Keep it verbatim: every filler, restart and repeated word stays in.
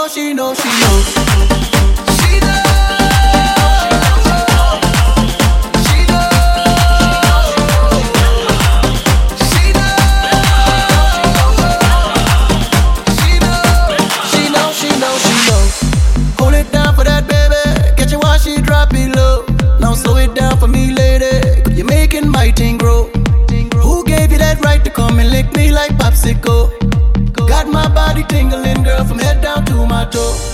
she knows, she knows. Slow it down for me, lady. You're making my thing grow. Who gave you that right to come and lick me like popsicle? Got my body tingling, girl, from head down to my toe.